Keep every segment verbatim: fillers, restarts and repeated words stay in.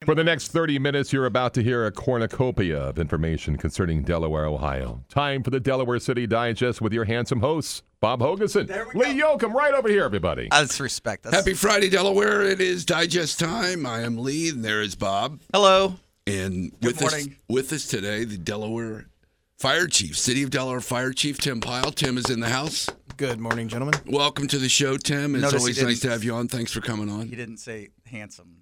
For the next thirty minutes, you're about to hear a cornucopia of information concerning Delaware, Ohio. Time for the Delaware City Digest with your handsome hosts, Bob Hogeson, Lee Yoakum, right over here, everybody. That's respect. That's... Happy Friday, Delaware. It is Digest time. I am Lee, and there is Bob. Hello. And Good with morning. us, with us today, the Delaware Fire Chief, City of Delaware Fire Chief Tim Pyle. Tim is in the house. Good morning, gentlemen. Welcome to the show, Tim. It's Notice always he nice to didn't- have you on. Thanks for coming on. He didn't say handsome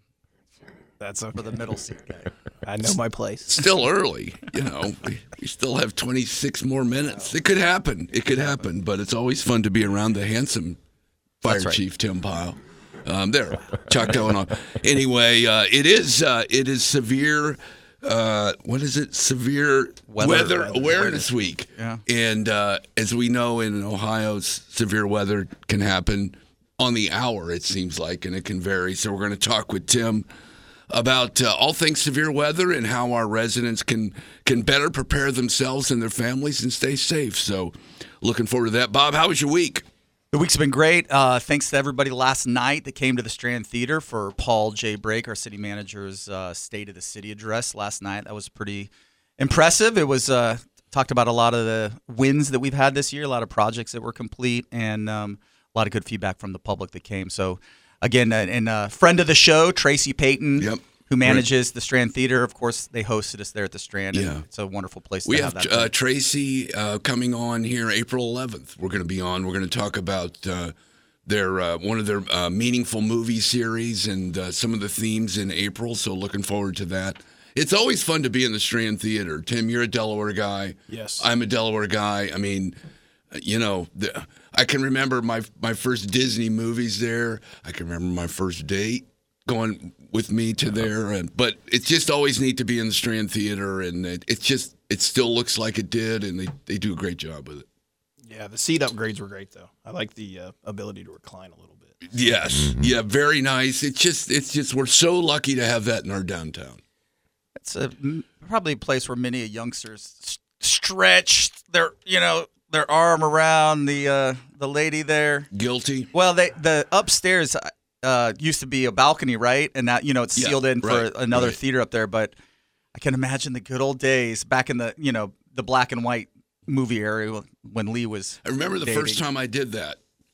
That's okay. for the middle seat guy. I know my place. Still early, you know. We, we still have twenty-six more minutes. It could happen. It could happen, but it's always fun to be around the handsome Fire That's right. Chief Tim Pyle. Um, there, Chuck going on. Anyway, uh, it is uh, it is severe. Uh, what is it? Severe Weather- Weather, weather Awareness Week. Yeah. And uh, as we know, in Ohio, severe weather can happen on the hour, it seems like, and it can vary. So we're going to talk with Tim about uh, all things severe weather and how our residents can can better prepare themselves and their families and stay safe. So looking forward to that. Bob, how was your week? The week's been great. Uh, thanks to everybody last night that came to the Strand Theater for Paul J. Brake, our city manager's uh, State of the City address last night. That was pretty impressive. It was uh, talked about a lot of the wins that we've had this year, a lot of projects that were complete, and um, a lot of good feedback from the public that came. So, again, uh, and a friend of the show, Tracy Payton, Yep. who manages the Strand Theater. Of course, they hosted us there at the Strand. Yeah. And it's a wonderful place We to have have that. uh, Tracy uh, coming on here April eleventh. We're going to be on. We're going to talk about uh, their uh, one of their uh, meaningful movie series and uh, some of the themes in April. So looking forward to that. It's always fun to be in the Strand Theater. Tim, you're a Delaware guy. Yes. I'm a Delaware guy. I mean, you know, the, I can remember my my first Disney movies there. I can remember my first date going with me to there, and but it's just always neat to be in the Strand Theater, and it, it's just it still looks like it did, and they, they do a great job with it. Yeah, the seat upgrades were great, though. I like the uh, ability to recline a little bit. Yes, yeah, very nice. It's just it's just we're so lucky to have that in our downtown. It's a, probably a place where many youngsters s- stretch their, you know, their arm around the uh, the lady there. Guilty. Well, they the upstairs uh, used to be a balcony, right? And now, you know, it's Yeah, sealed in right, for another right. theater up there. But I can imagine the good old days back in the, you know, the black and white movie area when Lee was. I remember the dating. first time I did that,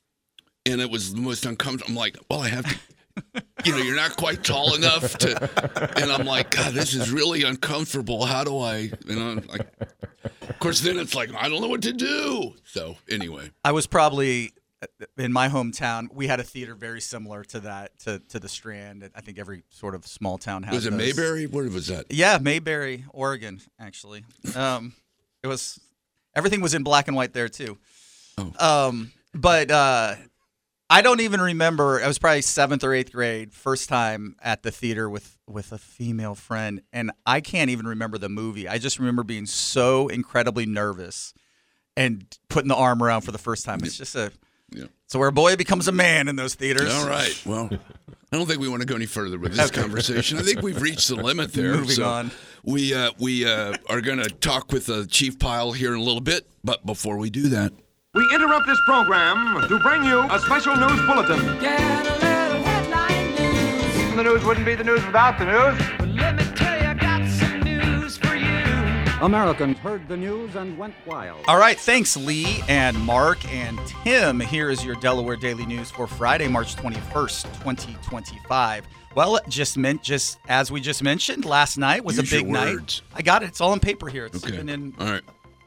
and it was the most uncomfortable. I'm like, well, I have to. You know, you're not quite tall enough to, and I'm like, God, this is really uncomfortable. How do I, you know, like, of course, then it's like, I don't know what to do. So anyway, I was probably in my hometown. We had a theater very similar to that, to to the Strand. I think every sort of small town has. was it those. Mayberry? Where was that? Yeah, Mayberry, Oregon, actually. Um, it was everything was in black and white there too. Oh. Um, but uh, I don't even remember. I was probably seventh or eighth grade, first time at the theater with with a female friend, and I can't even remember the movie. I just remember being so incredibly nervous and putting the arm around for the first time. It's just a Yeah. so where a boy becomes a man in those theaters. All right. Well, I don't think we want to go any further with this conversation. I think we've reached the limit there. Moving so on. We uh, we uh, are going to talk with uh, Chief Pyle here in a little bit, but before we do that, We interrupt this program to bring you a special news bulletin. Get a little headline news. The news wouldn't be the news without the news. But let me tell you, I got some news for you. Americans heard the news and went wild. All right, thanks, Lee and Mark and Tim. Here is your Delaware Daily News for Friday, March twenty-first, twenty twenty-five. Well, just meant just as we just mentioned, last night was Use a big your night. words. I got it. It's all in paper here. It's okay. even in All right.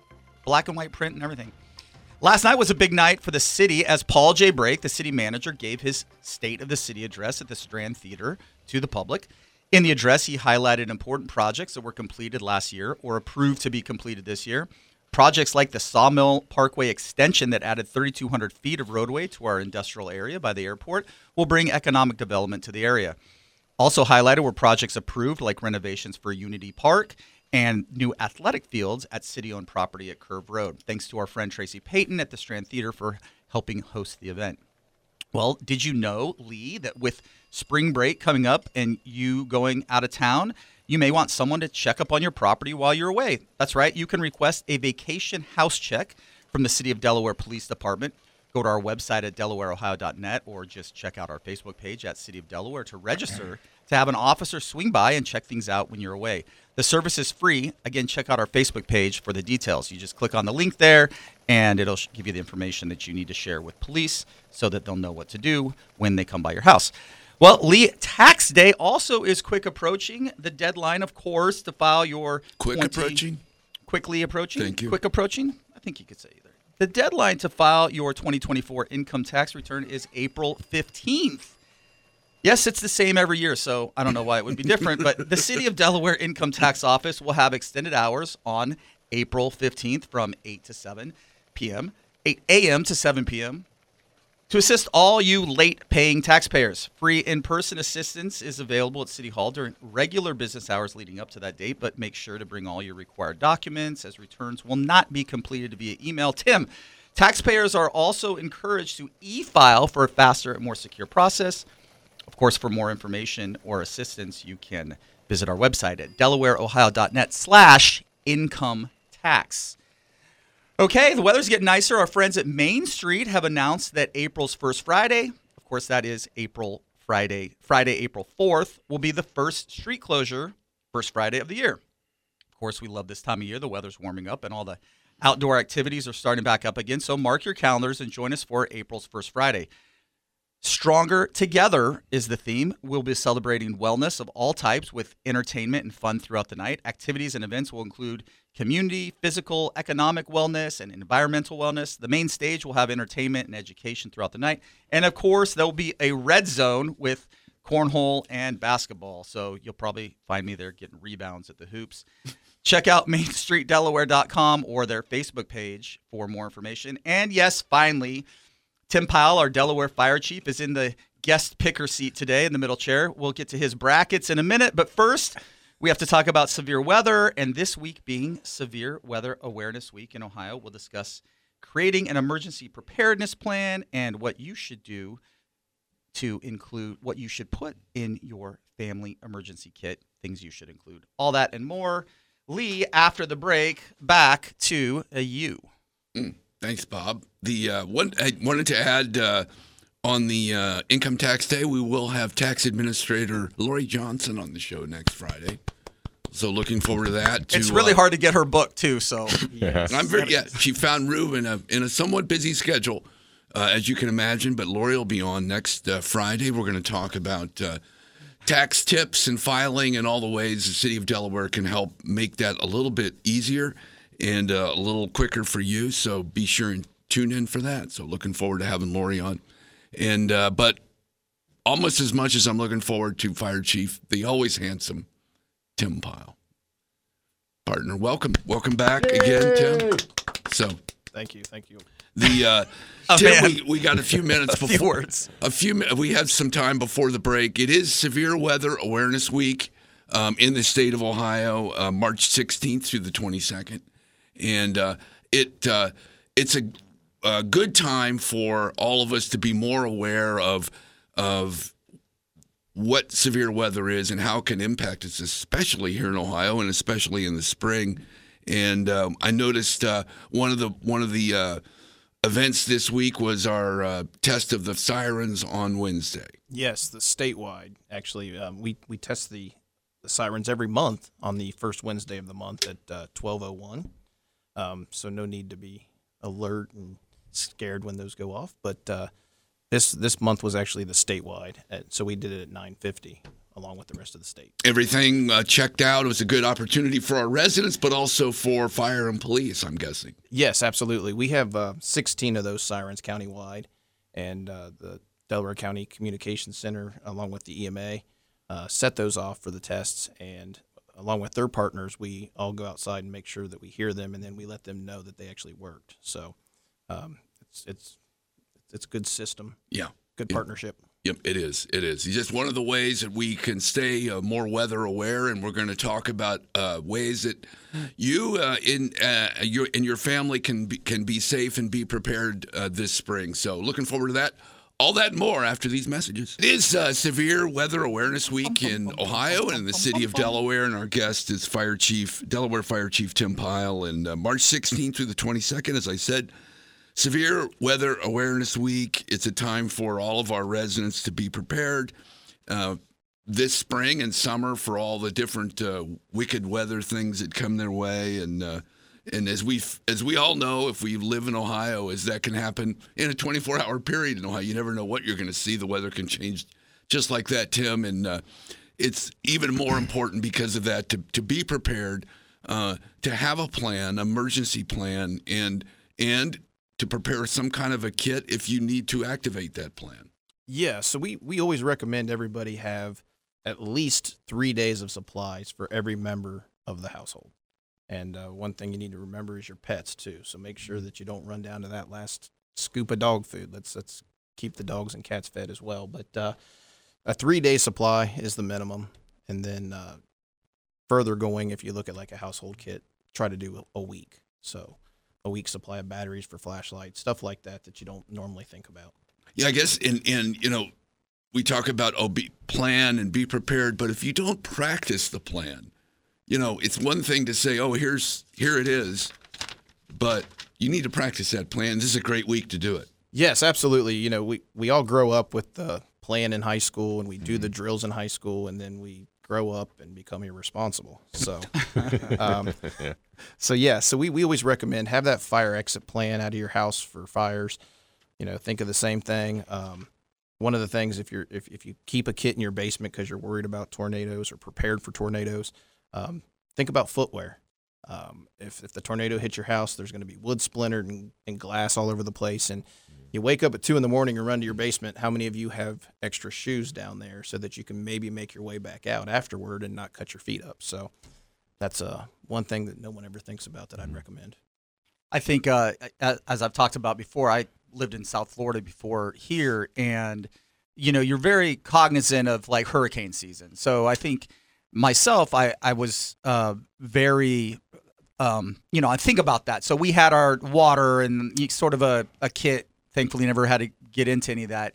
black and white print and everything. Last night was a big night for the city as Paul J. Brake, the city manager, gave his State of the City address at the Strand Theater to the public. In the address, he highlighted important projects that were completed last year or approved to be completed this year. Projects like the Sawmill Parkway extension that added thirty-two hundred feet of roadway to our industrial area by the airport will bring economic development to the area. Also highlighted were projects approved like renovations for Unity Park and new athletic fields at city-owned property at Curve Road. Thanks to our friend Tracy Payton at the Strand Theater for helping host the event. Well, did you know, Lee, that with spring break coming up and you going out of town, you may want someone to check up on your property while you're away? That's right. You can request a vacation house check from the City of Delaware Police Department. Go to our website at delaware ohio dot net or just check out our Facebook page at City of Delaware to register to have an officer swing by and check things out when you're away. The service is free. Again, check out our Facebook page for the details. You just click on the link there, and it'll give you the information that you need to share with police so that they'll know what to do when they come by your house. Well, Lee, tax day also is quick approaching. The deadline, of course, to file your Quick twenty approaching? Quickly approaching? Thank you. Quick approaching? I think you could say either. The deadline to file your twenty twenty-four income tax return is April fifteenth. Yes, it's the same every year, so I don't know why it would be different, but the City of Delaware Income Tax Office will have extended hours on April fifteenth from eight to seven p.m., eight a.m. to seven p.m., to assist all you late-paying taxpayers. Free in-person assistance is available at City Hall during regular business hours leading up to that date, but make sure to bring all your required documents, as returns will not be completed via email. Tim, taxpayers are also encouraged to e-file for a faster and more secure process. Of course, for more information or assistance, you can visit our website at delawareohio.net slash income tax. Okay, the weather's getting nicer. Our friends at Main Street have announced that April's first Friday, of course, that is April Friday, Friday, April fourth, will be the first street closure, first Friday of the year. Of course, we love this time of year. The weather's warming up and all the outdoor activities are starting back up again. So mark your calendars and join us for April's first Friday. Stronger Together is the theme. We'll be celebrating wellness of all types with entertainment and fun throughout the night. Activities and events will include community, physical, economic wellness, and environmental wellness. The main stage will have entertainment and education throughout the night. And, of course, there will be a red zone with cornhole and basketball. So you'll probably find me there getting rebounds at the hoops. Check out main street delaware dot com or their Facebook page for more information. And, yes, finally, Tim Pyle, our Delaware Fire Chief, is in the guest picker seat today in the middle chair. We'll get to his brackets in a minute, but first we have to talk about severe weather, and this week being Severe Weather Awareness Week in Ohio, we'll discuss creating an emergency preparedness plan and what you should do to include what you should put in your family emergency kit, things you should include. All that and more. Lee, after the break, back to a you. Mm. Thanks, Bob. The uh, one I wanted to add uh, on the uh, income tax day, we will have tax administrator Lori Johnson on the show next Friday. So looking forward to that. To, it's really uh, hard to get her book too. So Yes. I'm very yeah. She found room in a in a somewhat busy schedule, uh, as you can imagine. But Lori will be on next uh, Friday. We're going to talk about uh, tax tips and filing and all the ways the city of Delaware can help make that a little bit easier and uh, a little quicker for you. So be sure and tune in for that. So looking forward to having Lori on. And uh, but almost as much as I'm looking forward to Fire Chief, the always handsome Tim Pyle. Partner, welcome. Welcome back again, Tim. So Thank you. Thank you. the uh, Oh, Tim, man. we, we got a few minutes A before few words. a few mi- we have some time before the break. It is Severe Weather Awareness Week um, in the state of Ohio, uh, March sixteenth through the twenty-second. And uh, it uh, it's a, a good time for all of us to be more aware of of what severe weather is and how it can impact us, especially here in Ohio and especially in the spring. And um, I noticed uh, one of the one of the uh, events this week was our uh, test of the sirens on Wednesday. Yes, the statewide. Actually, um, we we test the, the sirens every month on the first Wednesday of the month at uh, twelve oh one. Um, so no need to be alert and scared when those go off. But uh, this this month was actually the statewide, at, so we did it at nine fifty along with the rest of the state. Everything uh, checked out. It was a good opportunity for our residents, but also for fire and police, I'm guessing. Yes, absolutely. We have uh, sixteen of those sirens countywide, and uh, the Delaware County Communications Center, along with the E M A, uh, set those off for the tests. And along with their partners, we all go outside and make sure that we hear them, and then we let them know that they actually worked. So um, it's it's it's a good system, Yeah. good Yeah. partnership. Yep, it is. It is. It's just one of the ways that we can stay uh, more weather aware, and we're going to talk about uh, ways that you uh, in uh, your and your family can be, can be safe and be prepared uh, this spring. So, looking forward to that. All that and more after these messages. It is uh, Severe Weather Awareness Week in Ohio and in the city of Delaware, and our guest is Fire Chief Delaware Fire Chief Tim Pyle. And uh, March sixteenth through the twenty-second, as I said. Severe Weather Awareness Week. It's a time for all of our residents to be prepared. Uh, this spring and summer for all the different uh, wicked weather things that come their way. And uh, and as we as we all know, if we live in Ohio, is that can happen in a twenty-four hour period in Ohio. You never know what you're going to see. The weather can change just like that, Tim. And uh, it's even more important because of that to to be prepared, uh, to have a plan, emergency plan, and and to prepare some kind of a kit if you need to activate that plan. Yeah, so we, we always recommend everybody have at least three days of supplies for every member of the household. And uh, one thing you need to remember is your pets, too. So make sure that you don't run down to that last scoop of dog food. Let's let's keep the dogs and cats fed as well. But uh, a three-day supply is the minimum. And then uh, further going, if you look at like a household kit, try to do a, a week. So a week supply of batteries for flashlights, stuff like that that you don't normally think about. Yeah, I guess, and, and you know, we talk about, oh, be, plan and be prepared, but if you don't practice the plan, you know, it's one thing to say, oh, here's here it is, but you need to practice that plan. This is a great week to do it. Yes, absolutely. You know, we, we all grow up with the plan in high school, and we do the drills in high school, and then we grow up and become irresponsible. So, um, so yeah, so we, we always recommend have that fire exit plan out of your house for fires. You know, think of the same thing. Um, one of the things, if you're if, if you keep a kit in your basement because you're worried about tornadoes or prepared for tornadoes, um, think about footwear. Um, if if the tornado hits your house, there's going to be wood splintered and, and glass all over the place. And you wake up at two in the morning and run to your basement. How many of you have extra shoes down there so that you can maybe make your way back out afterward and not cut your feet up? So that's uh, one thing that no one ever thinks about that I'd recommend. I think, uh, as I've talked about before, I lived in South Florida before here, and you know, you're very cognizant of like hurricane season. So I think myself, I I was uh, very, um, you know, I think about that. So we had our water and sort of a, a kit. Thankfully, never had to get into any of that.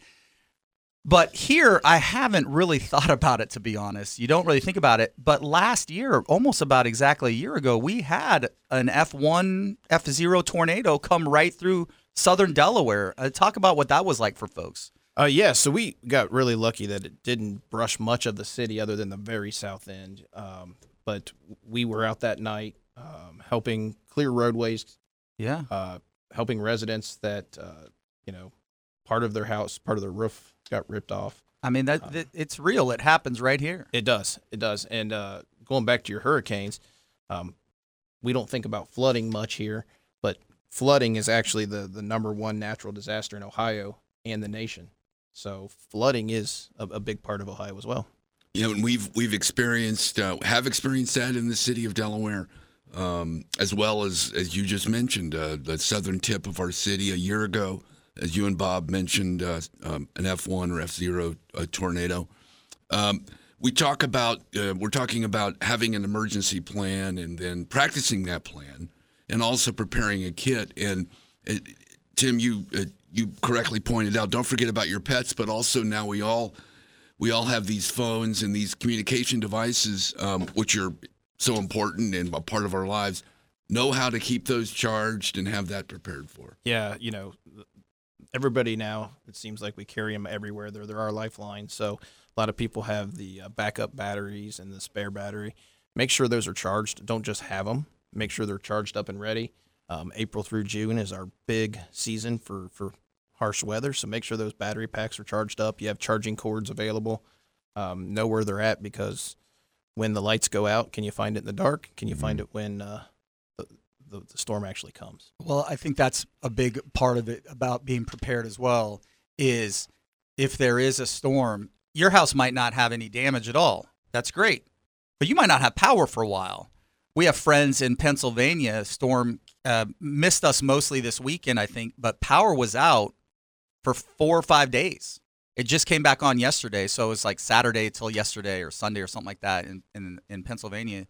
But here, I haven't really thought about it, to be honest. You don't really think about it. But last year, almost about exactly a year ago, we had an F one, F zero tornado come right through southern Delaware. Uh, talk about what that was like for folks. Uh, yeah, so we got really lucky that it didn't brush much of the city other than the very south end. Um, but we were out that night um, helping clear roadways, Yeah. uh, helping residents that, uh, you know, part of their house, part of their roof got ripped off. I mean, that, that it's real. It happens right here. It does. It does. And uh, going back to your hurricanes, um, we don't think about flooding much here, but flooding is actually the, the number one natural disaster in Ohio and the nation. So flooding is a, a big part of Ohio as well. You know, and we've we've experienced uh, have experienced that in the city of Delaware, um, as well as as you just mentioned, uh, the southern tip of our city a year ago. As you and Bob mentioned, uh, um, an F one or F zero uh, tornado. Um, we talk about uh, we're talking about having an emergency plan and then practicing that plan, and also preparing a kit. And uh, Tim, you uh, you correctly pointed out, don't forget about your pets, but also now we all we all have these phones and these communication devices, um, which are so important and a part of our lives. Know how to keep those charged and have that prepared for. Yeah, you know, everybody now, it seems like we carry them everywhere. They're, they're our lifeline. So a lot of people have the uh, backup batteries and the spare battery. Make sure those are charged. Don't just have them. Make sure they're charged up and ready. Um, April through June is our big season for, for harsh weather. So make sure those battery packs are charged up. You have charging cords available. Um, know where they're at, because when the lights go out, can you find it in the dark? Can you mm-hmm. find it when uh, the, the, the storm actually comes? Well, I think that's a big part of it about being prepared as well, is if there is a storm, your house might not have any damage at all. That's great. But you might not have power for a while. We have friends in Pennsylvania. Storm uh, missed us mostly this weekend, I think, but power was out for four or five days. It just came back on yesterday, so it was like Saturday till yesterday or Sunday or something like that in, in, in Pennsylvania.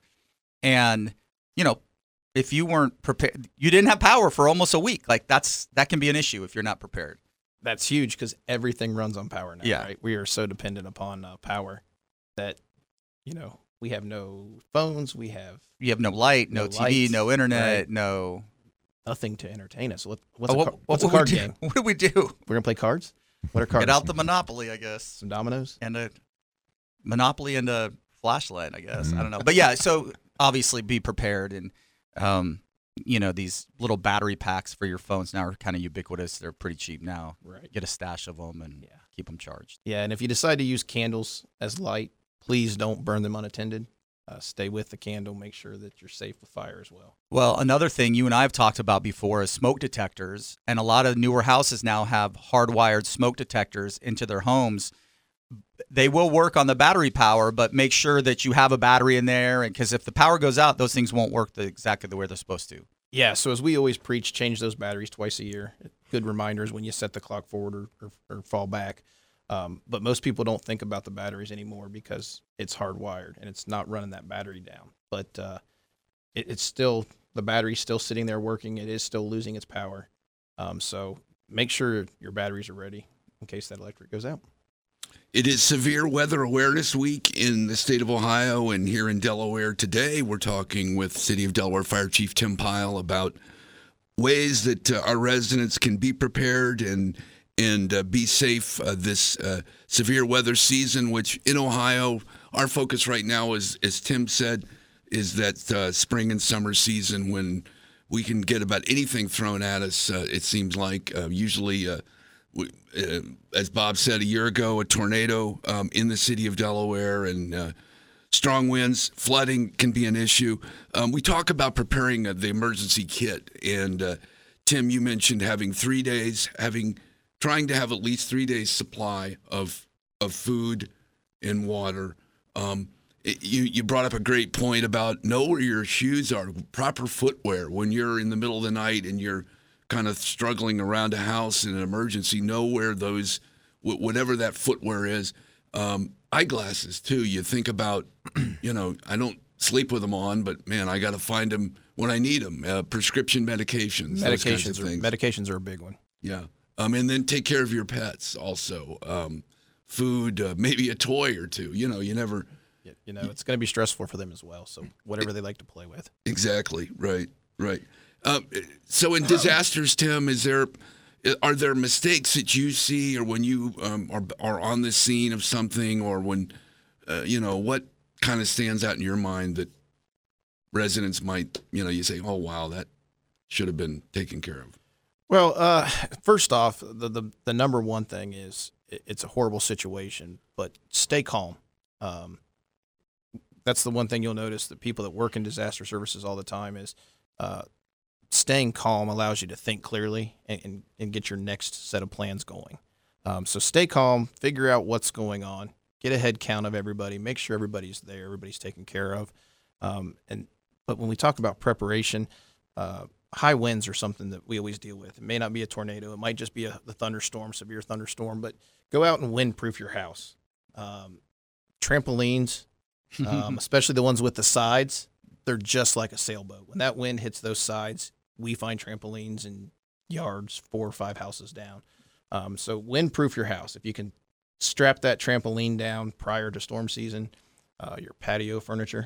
And, you know, if you weren't prepared, you didn't have power for almost a week. Like that's that can be an issue if you're not prepared. That's huge because everything runs on power now, yeah. right? We are so dependent upon uh, power that, you know, we have no phones, we have... You have no light, no, no T V, lights, no internet, right? no... Nothing to entertain us. What, what's oh, a, what, car- what's what a card do, game? What do we do? We're going to play cards? What are cards? Get out the Monopoly, I guess. Some dominoes? And a monopoly and a flashlight, I guess. I don't know. But yeah, so obviously be prepared. And, um, you know, these little battery packs for your phones now are kind of ubiquitous. They're pretty cheap now. Right. Get a stash of them and Yeah. keep them charged. Yeah, and if you decide to use candles as light, please don't burn them unattended. Uh, stay with the candle. Make sure that you're safe with fire as well. Well, another thing you and I have talked about before is smoke detectors. And a lot of newer houses now have hardwired smoke detectors into their homes. They will work on the battery power, but make sure that you have a battery in there. And because if the power goes out, those things won't work the, exactly the way they're supposed to. Yeah, so as we always preach, change those batteries twice a year. Good reminders when you set the clock forward or, or, or fall back. Um, but most people don't think about the batteries anymore because it's hardwired and it's not running that battery down. But uh, it, it's still, the battery's still sitting there working. It is still losing its power. Um, so make sure your batteries are ready in case that electric goes out. It is Severe Weather Awareness Week in the state of Ohio and here in Delaware today. We're talking with City of Delaware Fire Chief Tim Pyle about ways that uh, our residents can be prepared and and uh, be safe uh, this uh, severe weather season, which in Ohio, our focus right now is, as Tim said, is that uh, spring and summer season when we can get about anything thrown at us, uh, it seems like. Uh, usually, uh, we, uh, as Bob said a year ago, a tornado um, in the city of Delaware and uh, strong winds, flooding can be an issue. Um, we talk about preparing uh, the emergency kit. And uh, Tim, you mentioned having three days, having trying to have at least three days supply of of food and water. Um, it, you, you brought up a great point about know where your shoes are, proper footwear. When you're in the middle of the night and you're kind of struggling around a house in an emergency, know where those, whatever that footwear is. Um, eyeglasses, too. You think about, you know, I don't sleep with them on, but, man, I got to find them when I need them. Uh, prescription medications, those kinds of Medications are, things. medications are a big one. Yeah. Um, and then take care of your pets also. Um, food, uh, maybe a toy or two. You know, you never. You, you know, it's going to be stressful for them as well. So whatever they like to play with. Exactly. Right. Right. Um, so in disasters, Tim, is there are there mistakes that you see, or when you um, are are on the scene of something, or when uh, you know what kind of stands out in your mind that residents might, you know, you say, oh wow, that should have been taken care of. Well, uh, first off, the, the the number one thing is it, it's a horrible situation, but stay calm. Um, that's the one thing you'll notice that people that work in disaster services all the time is uh, staying calm allows you to think clearly and, and, and get your next set of plans going. Um, so stay calm, figure out what's going on, get a head count of everybody, make sure everybody's there, everybody's taken care of. Um, and but when we talk about preparation, uh, high winds are something that we always deal with. It may not be a tornado. It might just be a the thunderstorm, severe thunderstorm. But go out and windproof your house. Um, trampolines, um, especially the ones with the sides, they're just like a sailboat. When that wind hits those sides, we find trampolines in yards four or five houses down. Um, so windproof your house. If you can strap that trampoline down prior to storm season, uh, your patio furniture,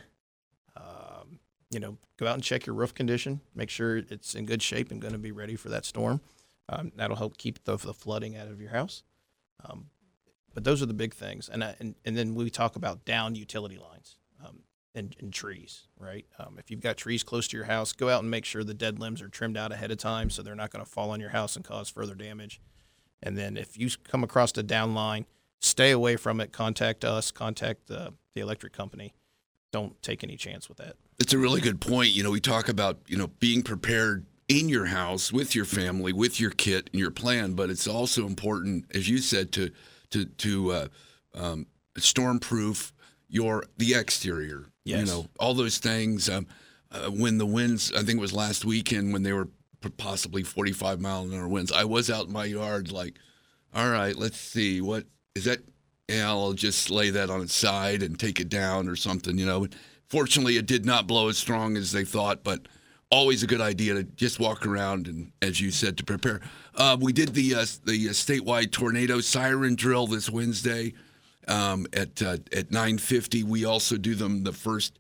um, you know, go out and check your roof condition. Make sure it's in good shape and going to be ready for that storm. Um, that'll help keep the, the flooding out of your house. Um, but those are the big things. And, uh, and and then we talk about down utility lines um, and, and trees, right? Um, if you've got trees close to your house, go out and make sure the dead limbs are trimmed out ahead of time so they're not going to fall on your house and cause further damage. And then if you come across a down line, stay away from it. Contact us. Contact the, the electric company. Don't take any chance with that. It's a really good point. You know, we talk about, you know, being prepared in your house with your family, with your kit and your plan, but it's also important, as you said, to to to uh, um, storm-proof your the exterior. Yes. You know, all those things. Um, uh, when the winds, I think it was last weekend when they were possibly forty-five mile an hour winds, I was out in my yard like, all right, let's see, what is that? Yeah, I'll just lay that on its side and take it down or something, you know. Fortunately, it did not blow as strong as they thought, but always a good idea to just walk around and, as you said, to prepare. Uh, we did the uh, the uh, statewide tornado siren drill this Wednesday um, at uh, at nine fifty. We also do them the first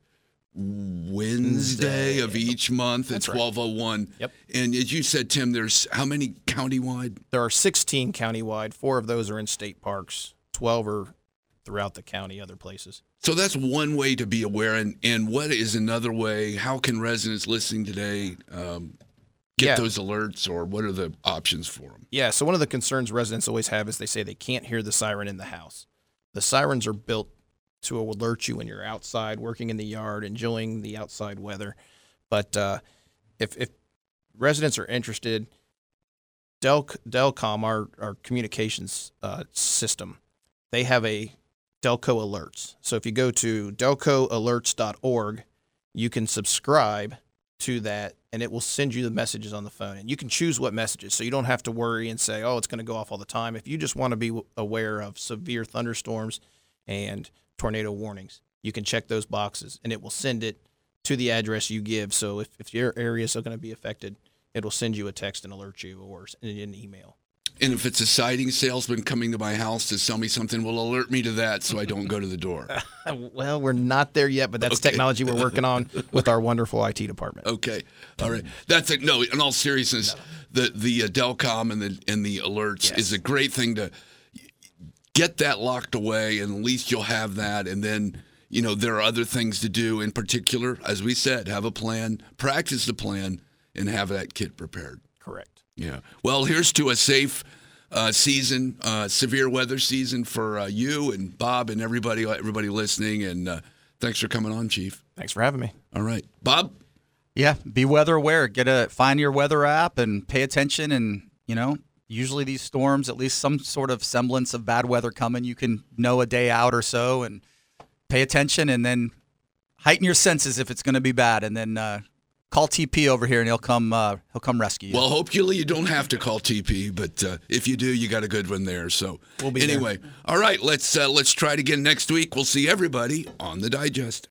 Wednesday of each month at twelve oh one. Yep. And as you said, Tim, there's how many countywide? There are sixteen countywide. Four of those are in state parks. twelve are throughout the county, other places. So that's one way to be aware. And, and what is another way? How can residents listening today um, get Yeah. those alerts, or what are the options for them? Yeah, so one of the concerns residents always have is they say they can't hear the siren in the house. The sirens are built to alert you when you're outside, working in the yard, enjoying the outside weather. But uh, if, if residents are interested, Del, Delcom, our, our communications uh, system, they have a Delco Alerts. So if you go to delco alerts dot org, you can subscribe to that, and it will send you the messages on the phone. And you can choose what messages, so you don't have to worry and say, oh, it's going to go off all the time. If you just want to be aware of severe thunderstorms and tornado warnings, you can check those boxes, and it will send it to the address you give. So if, if your areas are going to be affected, it will send you a text and alert you, or an email. And if it's a siding salesman coming to my house to sell me something, will alert me to that so I don't go to the door. Well, we're not there yet, but that's Okay. technology we're working on with our wonderful I T department. Okay, all right. That's a, no. In all seriousness, the the uh, Delcom and the and the alerts Yes. is a great thing to get that locked away, and at least you'll have that. And then you know there are other things to do. In particular, as we said, have a plan, practice the plan, and have that kit prepared. Correct. Yeah. Well, here's to a safe uh, season, uh, severe weather season for uh, you and Bob and everybody, everybody listening. And uh, thanks for coming on, Chief. Thanks for having me. All right, Bob. Yeah, be weather aware. Get a find your weather app and pay attention. And you know, usually these storms, at least some sort of semblance of bad weather coming, you can know a day out or so, and pay attention, and then heighten your senses if it's going to be bad, and then uh, call T P over here, and he'll come. Uh, he'll come rescue you. Well, hopefully you don't have to call T P, but uh, if you do, you got a good one there. So We'll be anyway, all right. Let's uh, let's try it again next week. We'll see everybody on the Digest.